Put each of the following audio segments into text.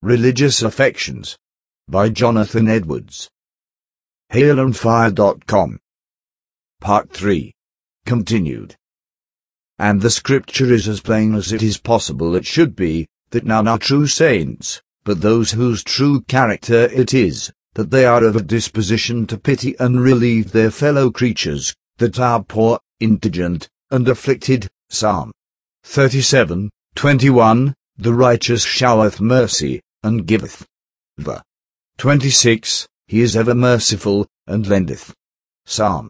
Religious Affections by Jonathan Edwards. HaleandFire.com. Part 3. Continued. And the scripture is as plain as it is possible it should be, that none are true saints, but those whose true character it is, that they are of a disposition to pity and relieve their fellow creatures, that are poor, indigent, and afflicted. Psalm 37:21, The righteous showeth mercy, and giveth. Ver. 26, He is ever merciful, and lendeth. Psalm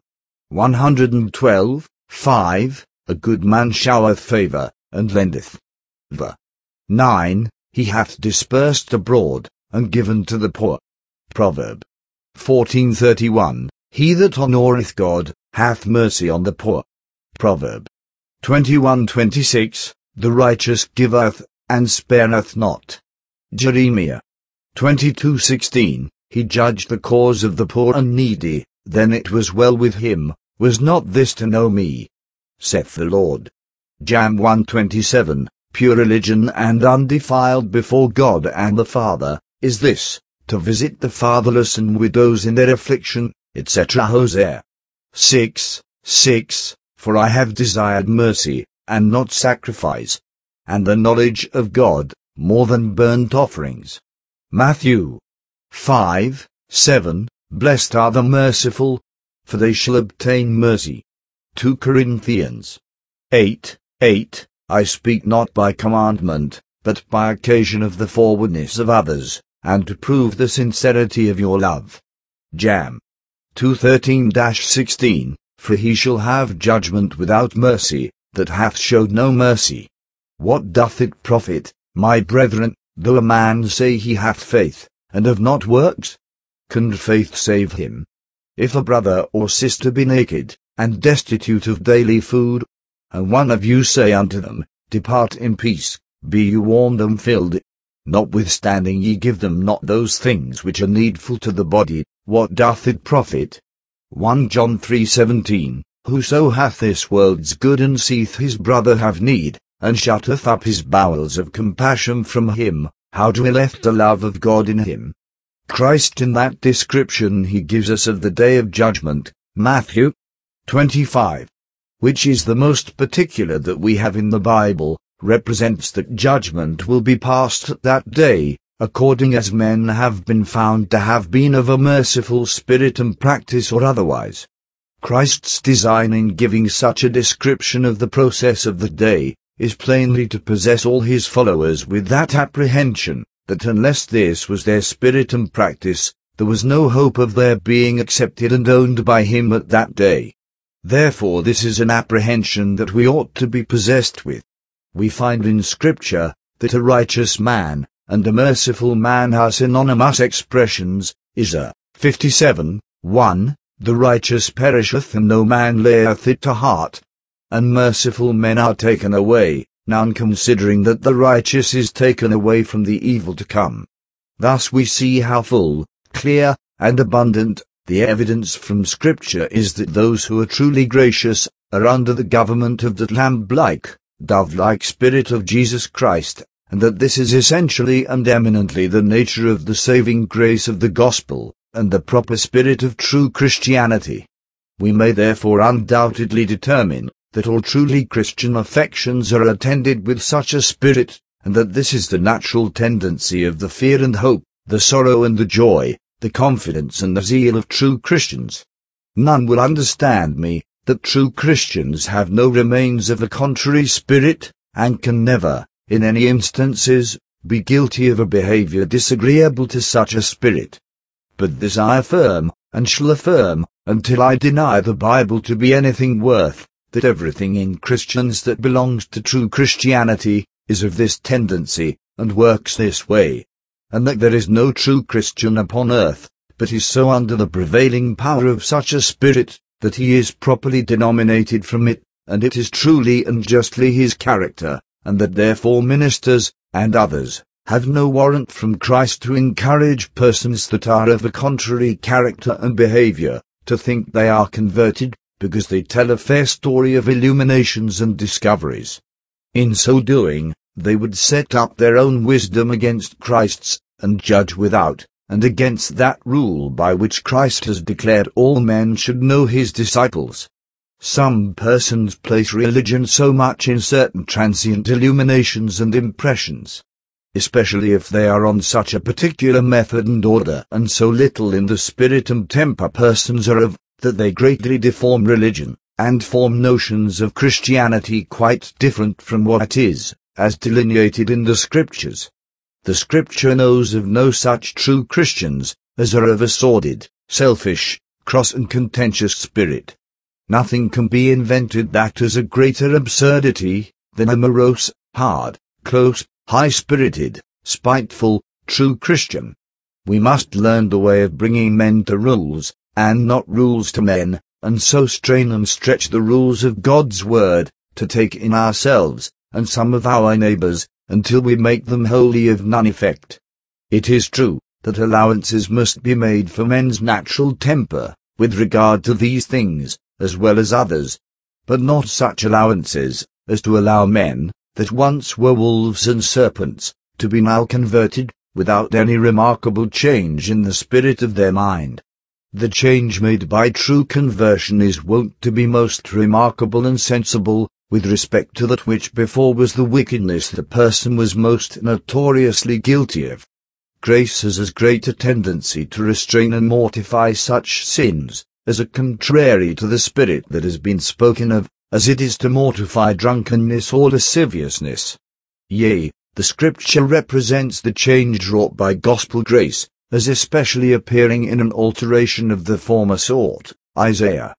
112:5, A good man showeth favour, and lendeth. Ver. 9, He hath dispersed abroad, and given to the poor. Proverb 14:31, He that honoureth God, hath mercy on the poor. Proverb 21:26, The righteous giveth, and spareth not. Jeremiah 22:16, He judged the cause of the poor and needy, then it was well with him. Was not this to know me? Saith the Lord. Jam 1:27, Pure religion and undefiled before God and the Father, is this, to visit the fatherless and widows in their affliction, etc. Hosea 6:6, For I have desired mercy, and not sacrifice, and the knowledge of God, more than burnt offerings. Matthew 5:7, Blessed are the merciful, for they shall obtain mercy. 2 Corinthians 8:8, I speak not by commandment, but by occasion of the forwardness of others, and to prove the sincerity of your love. Jam 2:13-16, For he shall have judgment without mercy, that hath showed no mercy. What doth it profit, my brethren, though a man say he hath faith, and have not works? Can faith save him? If a brother or sister be naked, and destitute of daily food, and one of you say unto them, Depart in peace, be you warmed and filled, notwithstanding ye give them not those things which are needful to the body, what doth it profit? 1 John 3:17, Whoso hath this world's good and seeth his brother have need, and shutteth up his bowels of compassion from him, how dwelleth the love of God in him? Christ in that description he gives us of the day of judgment, Matthew 25, which is the most particular that we have in the Bible, represents that judgment will be passed at that day, according as men have been found to have been of a merciful spirit and practice or otherwise. Christ's design in giving such a description of the process of the day is plainly to possess all his followers with that apprehension, that unless this was their spirit and practice, there was no hope of their being accepted and owned by him at that day. Therefore this is an apprehension that we ought to be possessed with. We find in Scripture that a righteous man and a merciful man are synonymous expressions. Isaiah 57:1, The righteous perisheth and no man layeth it to heart. And merciful men are taken away, none considering that the righteous is taken away from the evil to come. Thus we see how full, clear, and abundant the evidence from Scripture is that those who are truly gracious are under the government of the lamb-like, dove-like Spirit of Jesus Christ, and that this is essentially and eminently the nature of the saving grace of the gospel, and the proper spirit of true Christianity. We may therefore undoubtedly determine that all truly Christian affections are attended with such a spirit, and that this is the natural tendency of the fear and hope, the sorrow and the joy, the confidence and the zeal of true Christians. None will understand me, that true Christians have no remains of a contrary spirit, and can never, in any instances, be guilty of a behavior disagreeable to such a spirit. But this I affirm, and shall affirm, until I deny the Bible to be anything worth, that everything in Christians that belongs to true Christianity is of this tendency, and works this way, and that there is no true Christian upon earth, but is so under the prevailing power of such a spirit, that he is properly denominated from it, and it is truly and justly his character, and that therefore ministers, and others, have no warrant from Christ to encourage persons that are of a contrary character and behavior, to think they are converted, because they tell a fair story of illuminations and discoveries. In so doing, they would set up their own wisdom against Christ's, and judge without, and against that rule by which Christ has declared all men should know his disciples. Some persons place religion so much in certain transient illuminations and impressions, especially if they are on such a particular method and order, and so little in the spirit and temper persons are of, that they greatly deform religion, and form notions of Christianity quite different from what it is, as delineated in the Scriptures. The Scripture knows of no such true Christians, as are of a sordid, selfish, cross and contentious spirit. Nothing can be invented that is a greater absurdity than a morose, hard, close, high-spirited, spiteful, true Christian. We must learn the way of bringing men to rules, and not rules to men, and so strain and stretch the rules of God's word, to take in ourselves, and some of our neighbors, until we make them wholly of none effect. It is true, that allowances must be made for men's natural temper, with regard to these things, as well as others, but not such allowances, as to allow men, that once were wolves and serpents, to be now converted, without any remarkable change in the spirit of their mind. The change made by true conversion is wont to be most remarkable and sensible, with respect to that which before was the wickedness the person was most notoriously guilty of. Grace has as great a tendency to restrain and mortify such sins, as are contrary to the spirit that has been spoken of, as it is to mortify drunkenness or lasciviousness. Yea, the Scripture represents the change wrought by gospel grace, as especially appearing in an alteration of the former sort. Isaiah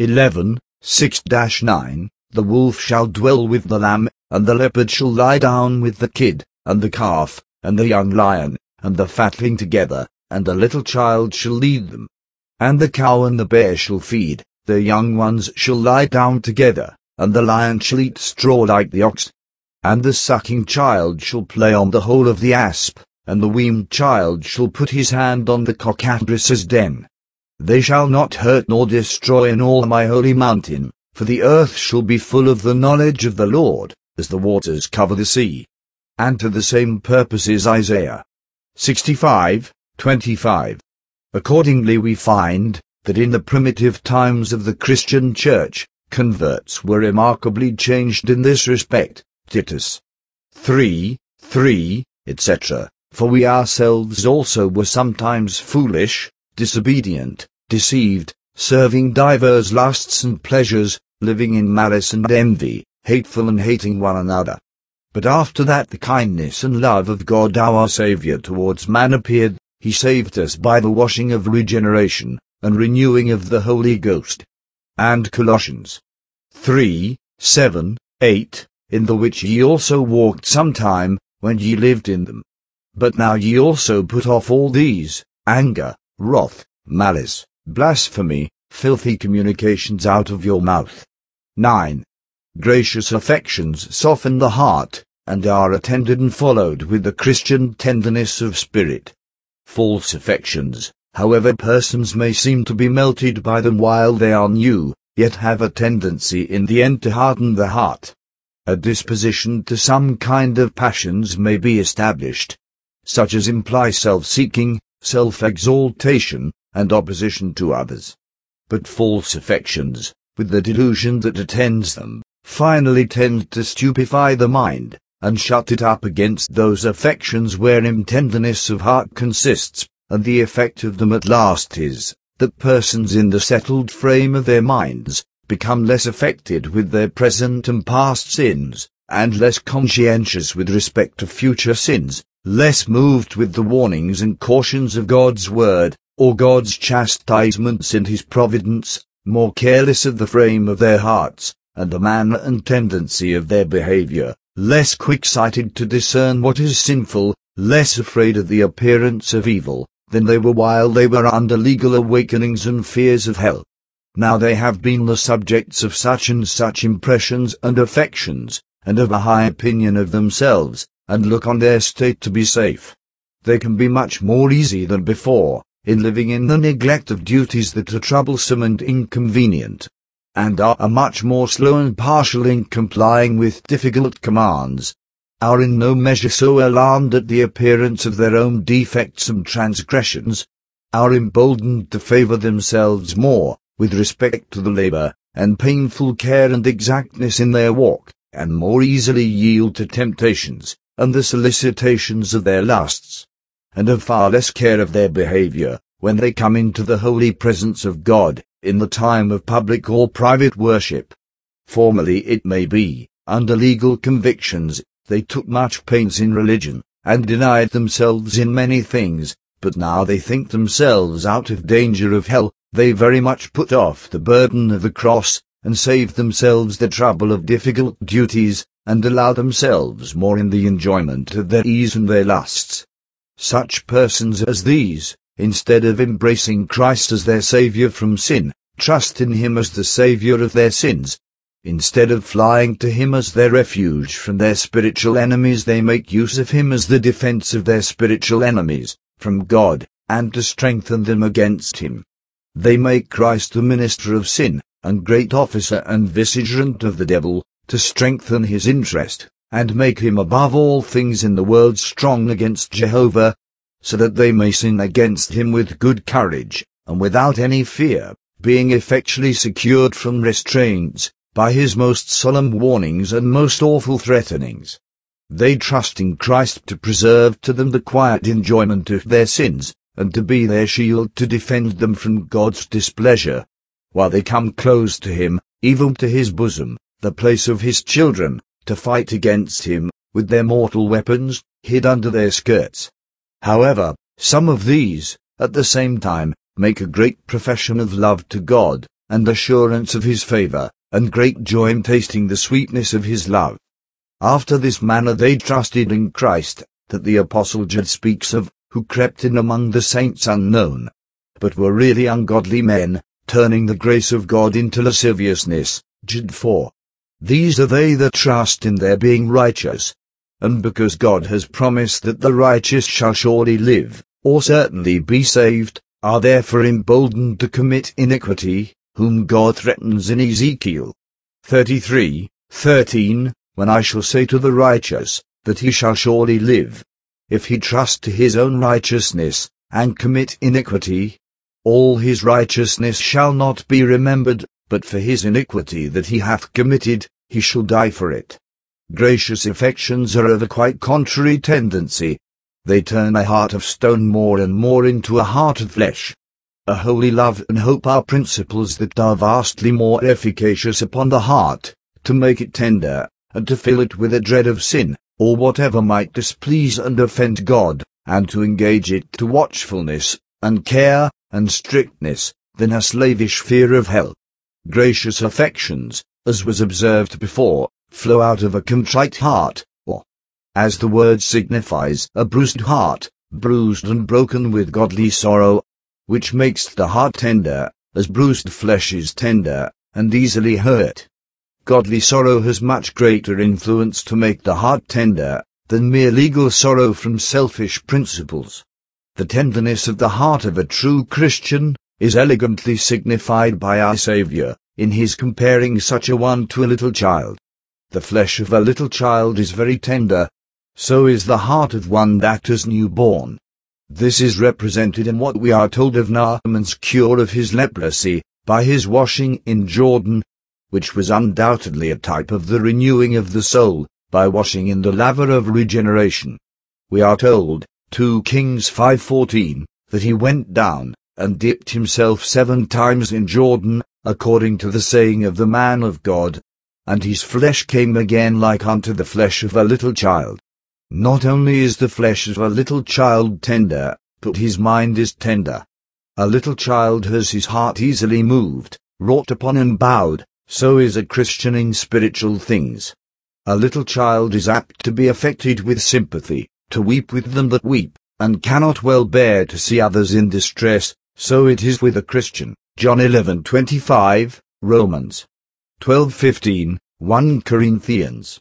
11:6-9, The wolf shall dwell with the lamb, and the leopard shall lie down with the kid, and the calf, and the young lion, and the fatling together, and the little child shall lead them. And the cow and the bear shall feed, their young ones shall lie down together, and the lion shall eat straw like the ox. And the sucking child shall play on the hole of the asp, and the weaned child shall put his hand on the cockatrice's den. They shall not hurt nor destroy in all my holy mountain, for the earth shall be full of the knowledge of the Lord, as the waters cover the sea. And to the same purpose is Isaiah 65:25. Accordingly we find, that in the primitive times of the Christian Church, converts were remarkably changed in this respect, Titus 3:3, etc. For we ourselves also were sometimes foolish, disobedient, deceived, serving divers lusts and pleasures, living in malice and envy, hateful and hating one another. But after that the kindness and love of God our Saviour towards man appeared, he saved us by the washing of regeneration, and renewing of the Holy Ghost. And Colossians 3:7-8, in the which ye also walked sometime, when ye lived in them. But now ye also put off all these, anger, wrath, malice, blasphemy, filthy communications out of your mouth. 9. Gracious affections soften the heart, and are attended and followed with the Christian tenderness of spirit. False affections, however persons may seem to be melted by them while they are new, yet have a tendency in the end to harden the heart. A disposition to some kind of passions may be established, such as imply self-seeking, self-exaltation, and opposition to others. But false affections, with the delusion that attends them, finally tend to stupefy the mind, and shut it up against those affections wherein tenderness of heart consists, and the effect of them at last is, that persons in the settled frame of their minds, become less affected with their present and past sins, and less conscientious with respect to future sins, less moved with the warnings and cautions of God's word, or God's chastisements in his providence, more careless of the frame of their hearts, and the manner and tendency of their behavior, less quick-sighted to discern what is sinful, less afraid of the appearance of evil, than they were while they were under legal awakenings and fears of hell. Now they have been the subjects of such and such impressions and affections, and of a high opinion of themselves, and look on their state to be safe. They can be much more easy than before, in living in the neglect of duties that are troublesome and inconvenient, and are much more slow and partial in complying with difficult commands. are in no measure so alarmed at the appearance of their own defects and transgressions, are emboldened to favor themselves more, with respect to the labor, and painful care and exactness in their walk, and more easily yield to temptations, and the solicitations of their lusts, and have far less care of their behavior, when they come into the holy presence of God, in the time of public or private worship. Formerly, it may be, under legal convictions, they took much pains in religion, and denied themselves in many things, but now they think themselves out of danger of hell, they very much put off the burden of the cross, and save themselves the trouble of difficult duties, and allow themselves more in the enjoyment of their ease and their lusts. Such persons as these, instead of embracing Christ as their Saviour from sin, trust in Him as the Saviour of their sins. Instead of flying to Him as their refuge from their spiritual enemies, they make use of Him as the defense of their spiritual enemies, from God, and to strengthen them against Him. They make Christ the minister of sin, and great officer and vicegerent of the devil, to strengthen his interest, and make him above all things in the world strong against Jehovah, so that they may sin against Him with good courage, and without any fear, being effectually secured from restraints, by His most solemn warnings and most awful threatenings. They trust in Christ to preserve to them the quiet enjoyment of their sins, and to be their shield to defend them from God's displeasure, while they come close to Him, even to His bosom, the place of His children, to fight against Him, with their mortal weapons, hid under their skirts. However, some of these, at the same time, make a great profession of love to God, and assurance of His favor, and great joy in tasting the sweetness of His love. After this manner they trusted in Christ, that the Apostle Jude speaks of, who crept in among the saints unknown, but were really ungodly men, turning the grace of God into lasciviousness. Jude 4. These are they that trust in their being righteous, and because God has promised that the righteous shall surely live, or certainly be saved, are therefore emboldened to commit iniquity, whom God threatens in Ezekiel 33:13, when I shall say to the righteous, that he shall surely live. If he trust to his own righteousness, and commit iniquity, all his righteousness shall not be remembered, but for his iniquity that he hath committed, he shall die for it. Gracious affections are of a quite contrary tendency. They turn a heart of stone more and more into a heart of flesh. A holy love and hope are principles that are vastly more efficacious upon the heart, to make it tender, and to fill it with a dread of sin, or whatever might displease and offend God, and to engage it to watchfulness, and care, and strictness, than a slavish fear of hell. Gracious affections, as was observed before, flow out of a contrite heart, or, as the word signifies, a bruised heart, bruised and broken with godly sorrow, which makes the heart tender, as bruised flesh is tender, and easily hurt. Godly sorrow has much greater influence to make the heart tender, than mere legal sorrow from selfish principles. The tenderness of the heart of a true Christian is elegantly signified by our Saviour, in his comparing such a one to a little child. The flesh of a little child is very tender, so is the heart of one that is new born. This is represented in what we are told of Naaman's cure of his leprosy, by his washing in Jordan, which was undoubtedly a type of the renewing of the soul, by washing in the laver of regeneration. We are told, 2 Kings 5:14, that he went down, and dipped himself 7 times in Jordan, according to the saying of the man of God, and his flesh came again like unto the flesh of a little child. Not only is the flesh of a little child tender, but his mind is tender. A little child has his heart easily moved, wrought upon and bowed, so is a Christian in spiritual things. A little child is apt to be affected with sympathy, to weep with them that weep, and cannot well bear to see others in distress, so it is with a Christian. John 11:25, Romans 12:15, 1 Corinthians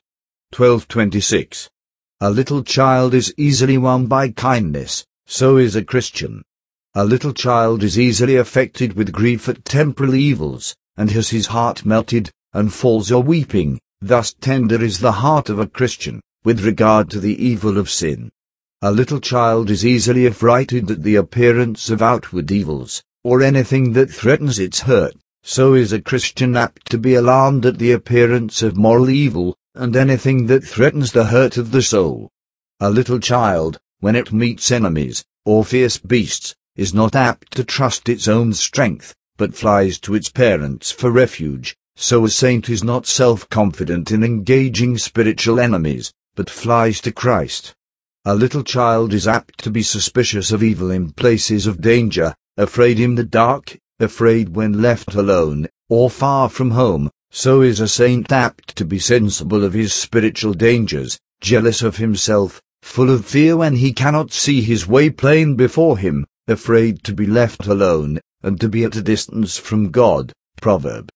12:26. A little child is easily won by kindness, so is a Christian. A little child is easily affected with grief at temporal evils, and has his heart melted, and falls a weeping. Thus tender is the heart of a Christian, with regard to the evil of sin. A little child is easily affrighted at the appearance of outward evils, or anything that threatens its hurt. So is a Christian apt to be alarmed at the appearance of moral evil, and anything that threatens the hurt of the soul. A little child, when it meets enemies, or fierce beasts, is not apt to trust its own strength, but flies to its parents for refuge. So a saint is not self-confident in engaging spiritual enemies, but flies to Christ. A little child is apt to be suspicious of evil in places of danger, afraid in the dark, afraid when left alone, or far from home. So is a saint apt to be sensible of his spiritual dangers, jealous of himself, full of fear when he cannot see his way plain before him, afraid to be left alone, and to be at a distance from God. Proverb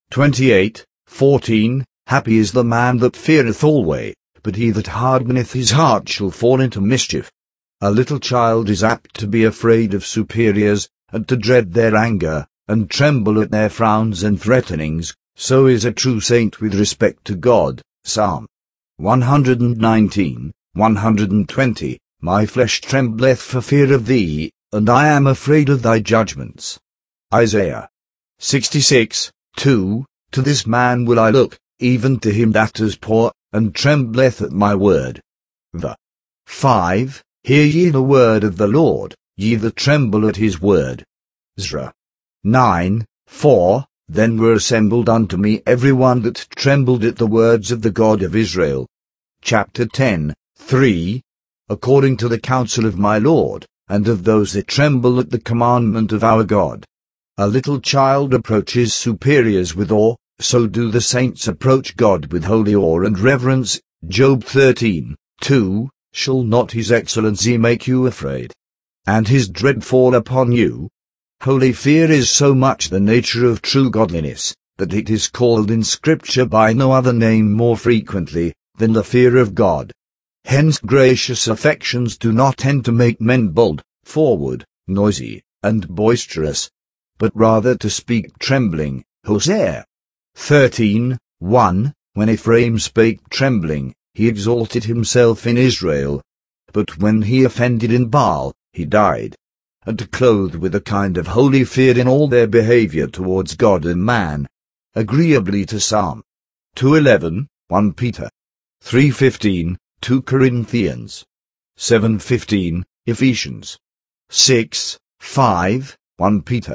28:14. Happy is the man that feareth always, but he that hardeneth his heart shall fall into mischief. A little child is apt to be afraid of superiors, and to dread their anger, and tremble at their frowns and threatenings. So is a true saint with respect to God. Psalm 119:120. My flesh trembleth for fear of thee, and I am afraid of thy judgments. Isaiah 66:2. To this man will I look, even to him that is poor, and trembleth at my word. The 5. Hear ye the word of the Lord, ye that tremble at his word. Ezra 9:4. Then were assembled unto me every one that trembled at the words of the God of Israel. Chapter 10:3. According to the counsel of my Lord, and of those that tremble at the commandment of our God. A little child approaches superiors with awe, so do the saints approach God with holy awe and reverence. Job 13:2. Shall not his excellency make you afraid, and his dread fall upon you? Holy fear is so much the nature of true godliness, that it is called in Scripture by no other name more frequently than the fear of God. Hence gracious affections do not tend to make men bold, forward, noisy, and boisterous, but rather to speak trembling. Hosea 13:1. When Ephraim spake trembling, he exalted himself in Israel. But when he offended in Baal, he died. And clothed with a kind of holy fear in all their behavior towards God and man, agreeably to Psalm 2:11, 1 Peter 3:15, 2 Corinthians 7:15, Ephesians 6:5, 1 Peter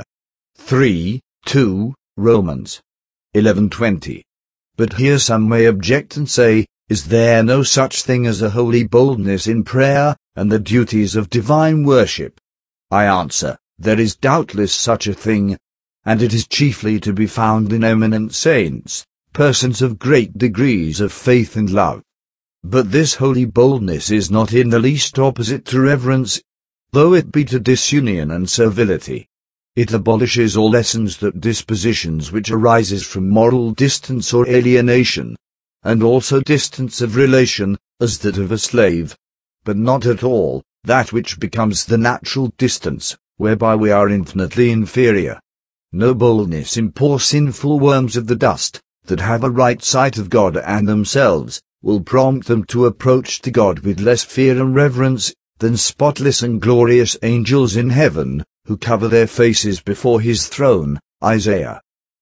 3:2, Romans 11:20. But here some may object and say, is there no such thing as a holy boldness in prayer and the duties of divine worship? I answer, there is doubtless such a thing, and it is chiefly to be found in eminent saints, persons of great degrees of faith and love. But this holy boldness is not in the least opposite to reverence, though it be to disunion and servility. It abolishes all lessons that dispositions which arises from moral distance or alienation, and also distance of relation, as that of a slave, but not at all that which becomes the natural distance, whereby we are infinitely inferior. No boldness in poor sinful worms of the dust, that have a right sight of God and themselves, will prompt them to approach to God with less fear and reverence than spotless and glorious angels in heaven, who cover their faces before his throne. Isaiah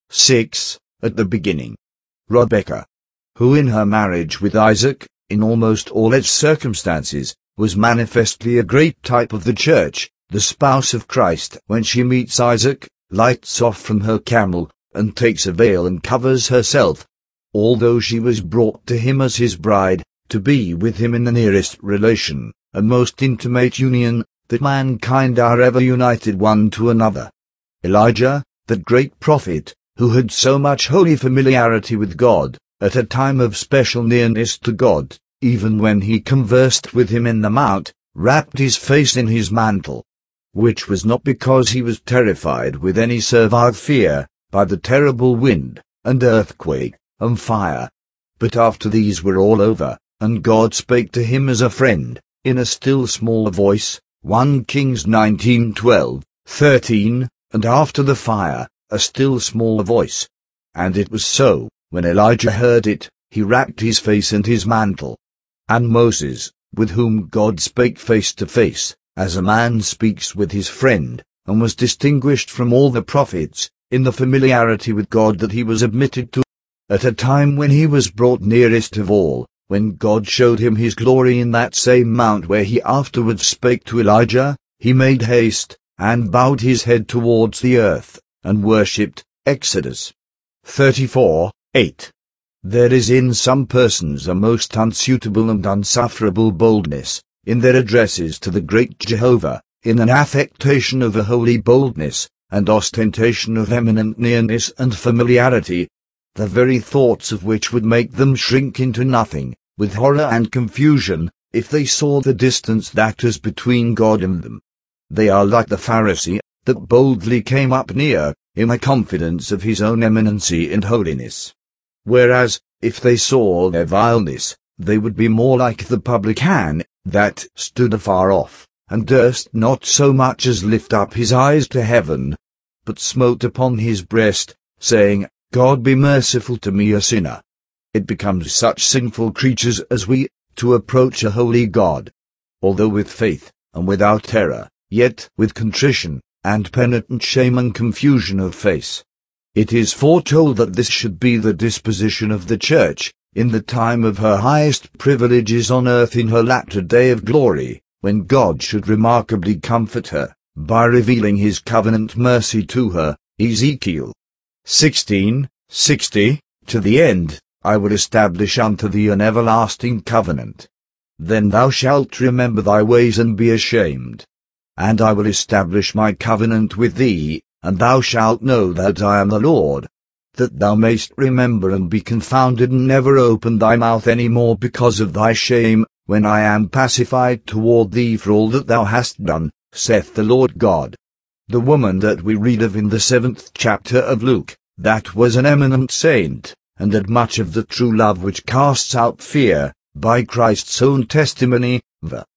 6, at the beginning. Rebekah, who in her marriage with Isaac, in almost all its circumstances, was manifestly a great type of the church, the spouse of Christ, when she meets Isaac, lights off from her camel, and takes a veil and covers herself, although she was brought to him as his bride, to be with him in the nearest relation, and most intimate union, that mankind are ever united one to another. Elijah, that great prophet, who had so much holy familiarity with God, at a time of special nearness to God, even when he conversed with him in the mount, wrapped his face in his mantle, which was not because he was terrified with any servile fear, by the terrible wind, and earthquake, and fire. But after these were all over, and God spake to him as a friend, in a still small voice, 1 Kings 19:12, 13, and after the fire, a still small voice. And it was so, when Elijah heard it, he wrapped his face in his mantle. And Moses, with whom God spake face to face, as a man speaks with his friend, and was distinguished from all the prophets, in the familiarity with God that he was admitted to, at a time when he was brought nearest of all, when God showed him his glory in that same mount where he afterwards spake to Elijah, he made haste, and bowed his head towards the earth, and worshipped. Exodus 34:8. There is in some persons a most unsuitable and unsufferable boldness, in their addresses to the great Jehovah, in an affectation of a holy boldness, and ostentation of eminent nearness and familiarity, the very thoughts of which would make them shrink into nothing, with horror and confusion, if they saw the distance that is between God and them. They are like the Pharisee, that boldly came up near, in the confidence of his own eminency and holiness. Whereas, if they saw their vileness, they would be more like the publican, that stood afar off, and durst not so much as lift up his eyes to heaven, but smote upon his breast, saying, God be merciful to me a sinner. It becomes such sinful creatures as we, to approach a holy God, although with faith, and without terror, yet with contrition, and penitent shame and confusion of face. It is foretold that this should be the disposition of the Church, in the time of her highest privileges on earth in her latter day of glory, when God should remarkably comfort her, by revealing his covenant mercy to her. Ezekiel 16:60, to the end, I will establish unto thee an everlasting covenant. Then thou shalt remember thy ways and be ashamed. And I will establish my covenant with thee, and thou shalt know that I am the Lord, that thou mayst remember and be confounded and never open thy mouth any more because of thy shame, when I am pacified toward thee for all that thou hast done, saith the Lord God. The woman that we read of in the 7th chapter of Luke, that was an eminent saint, and had much of the true love which casts out fear, by Christ's own testimony, v.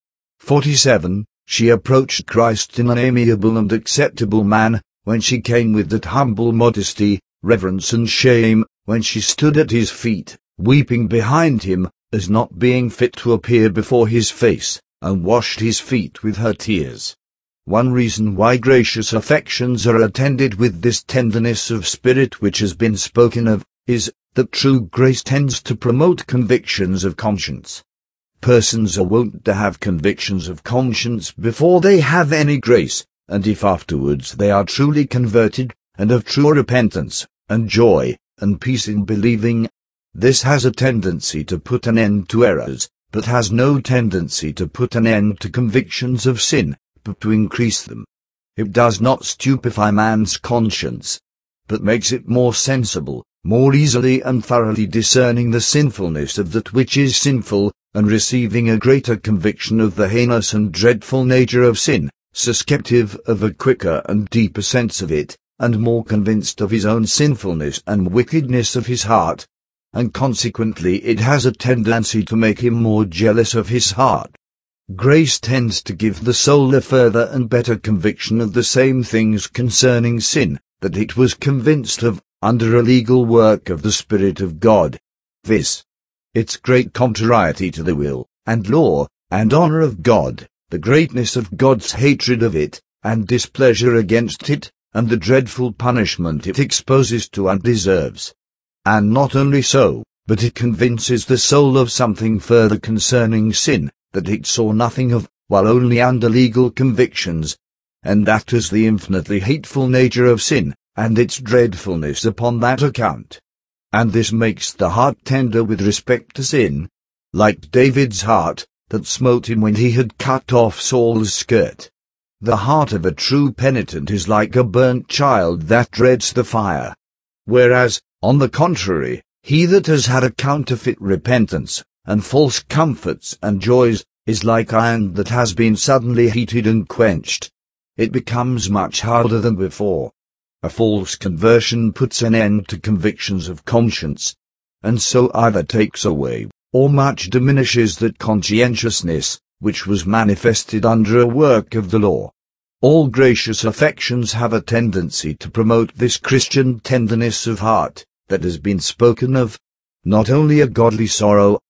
47, she approached Christ in an amiable and acceptable man, when she came with that humble modesty, reverence and shame, when she stood at his feet, weeping behind him, as not being fit to appear before his face, and washed his feet with her tears. One reason why gracious affections are attended with this tenderness of spirit which has been spoken of, is, that true grace tends to promote convictions of conscience. Persons are wont to have convictions of conscience before they have any grace, and if afterwards they are truly converted, and of true repentance, and joy, and peace in believing, this has a tendency to put an end to errors, but has no tendency to put an end to convictions of sin, but to increase them. It does not stupefy man's conscience, but makes it more sensible, more easily and thoroughly discerning the sinfulness of that which is sinful, and receiving a greater conviction of the heinous and dreadful nature of sin, susceptive of a quicker and deeper sense of it, and more convinced of his own sinfulness and wickedness of his heart, and consequently it has a tendency to make him more jealous of his heart. Grace tends to give the soul a further and better conviction of the same things concerning sin, that it was convinced of, under a legal work of the Spirit of God, viz., its great contrariety to the will, and law, and honor of God, the greatness of God's hatred of it, and displeasure against it, and the dreadful punishment it exposes to and deserves. And not only so, but it convinces the soul of something further concerning sin, that it saw nothing of, while only under legal convictions, and that is the infinitely hateful nature of sin, and its dreadfulness upon that account. And this makes the heart tender with respect to sin, like David's heart, that smote him when he had cut off Saul's skirt. The heart of a true penitent is like a burnt child that dreads the fire. Whereas, on the contrary, he that has had a counterfeit repentance, and false comforts and joys, is like iron that has been suddenly heated and quenched. It becomes much harder than before. A false conversion puts an end to convictions of conscience, and so either takes away, or much diminishes that conscientiousness, which was manifested under a work of the law. All gracious affections have a tendency to promote this Christian tenderness of heart, that has been spoken of, not only a godly sorrow,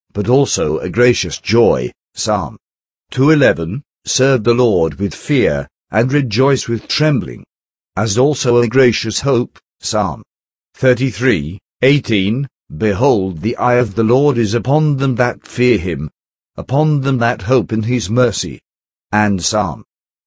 but also a gracious joy. Psalm 2:11, serve the Lord with fear, and rejoice with trembling. As also a gracious hope. Psalm 33:18, behold, the eye of the Lord is upon them that fear him, upon them that hope in his mercy. And Psalm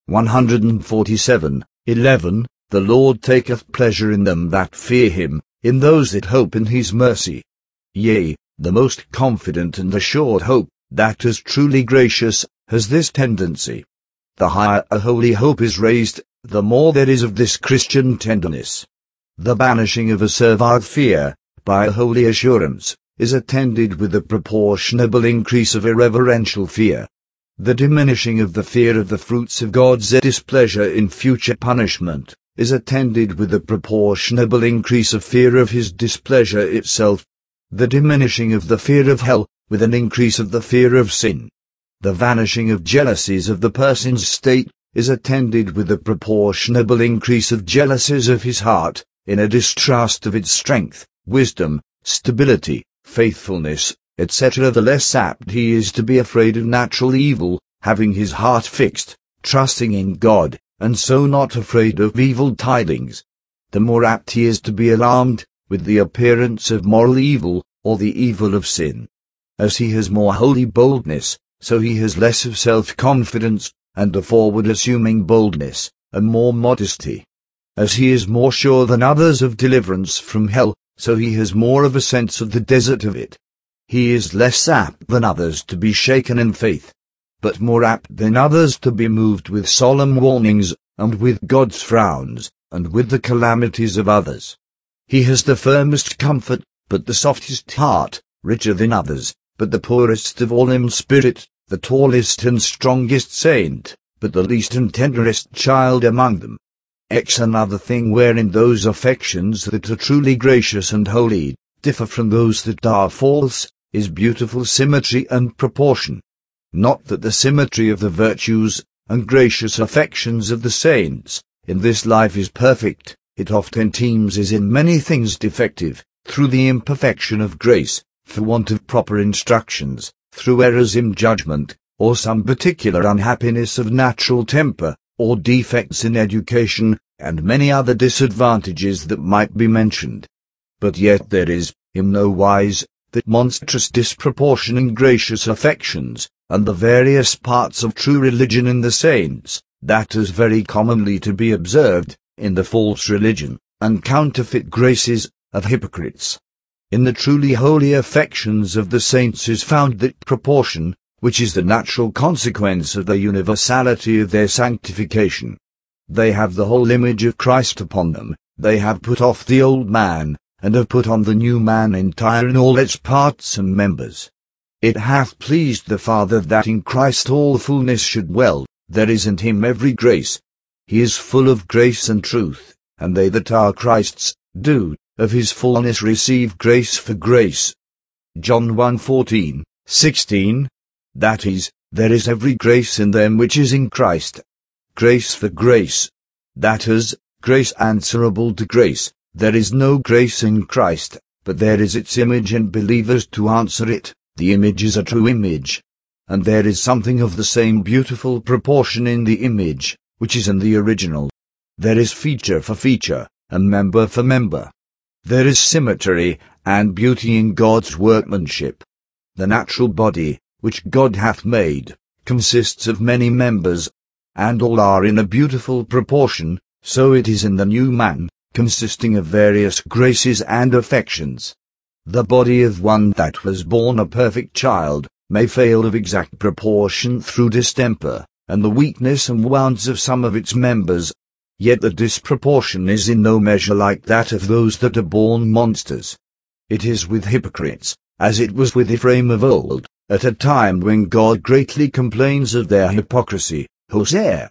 147:11, the Lord taketh pleasure in them that fear him, in those that hope in his mercy. Yea, the most confident and assured hope, that is truly gracious, has this tendency. The higher a holy hope is raised, the more there is of this Christian tenderness. The banishing of a servile fear, by a holy assurance, is attended with a proportionable increase of irreverential fear. The diminishing of the fear of the fruits of God's displeasure in future punishment, is attended with a proportionable increase of fear of his displeasure itself. The diminishing of the fear of hell, with an increase of the fear of sin. The vanishing of jealousies of the person's state, is attended with a proportionable increase of jealousies of his heart, in a distrust of its strength, wisdom, stability, faithfulness, etc. The less apt he is to be afraid of natural evil, having his heart fixed, trusting in God, and so not afraid of evil tidings. The more apt he is to be alarmed with the appearance of moral evil, or the evil of sin. As he has more holy boldness, so he has less of self-confidence, and a forward-assuming boldness, and more modesty. As he is more sure than others of deliverance from hell, so he has more of a sense of the desert of it. He is less apt than others to be shaken in faith, but more apt than others to be moved with solemn warnings, and with God's frowns, and with the calamities of others. He has the firmest comfort, but the softest heart, richer than others, but the poorest of all in spirit, the tallest and strongest saint, but the least and tenderest child among them. Another thing wherein those affections that are truly gracious and holy differ from those that are false, is beautiful symmetry and proportion. Not that the symmetry of the virtues and gracious affections of the saints in this life is perfect, it oftentimes is in many things defective, through the imperfection of grace, for want of proper instructions, through errors in judgment, or some particular unhappiness of natural temper, or defects in education, and many other disadvantages that might be mentioned. But yet there is, in no wise, that monstrous disproportion in gracious affections, and the various parts of true religion in the saints, that is very commonly to be observed, in the false religion, and counterfeit graces, of hypocrites. In the truly holy affections of the saints is found that proportion, which is the natural consequence of the universality of their sanctification. They have the whole image of Christ upon them, they have put off the old man, and have put on the new man entire in all its parts and members. It hath pleased the Father that in Christ all fullness should dwell, there is in him every grace. He is full of grace and truth, and they that are Christ's, do, of his fullness receive grace for grace. John 1:14, 16, that is, there is every grace in them which is in Christ. Grace for grace. That is, grace answerable to grace. There is no grace in Christ, but there is its image in believers to answer it. The image is a true image. And there is something of the same beautiful proportion in the image, which is in the original. There is feature for feature, and member for member. There is symmetry and beauty in God's workmanship. The natural body, which God hath made, consists of many members, and all are in a beautiful proportion, so it is in the new man, consisting of various graces and affections. The body of one that was born a perfect child may fail of exact proportion through distemper, and the weakness and wounds of some of its members. Yet the disproportion is in no measure like that of those that are born monsters. It is with hypocrites, as it was with Ephraim of old, at a time when God greatly complains of their hypocrisy. Hosea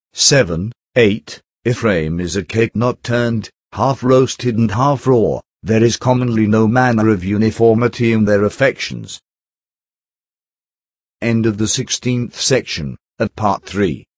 7:8, Ephraim is a cake not turned, half roasted and half raw, there is commonly no manner of uniformity in their affections. End of the 16th section, of Part 3.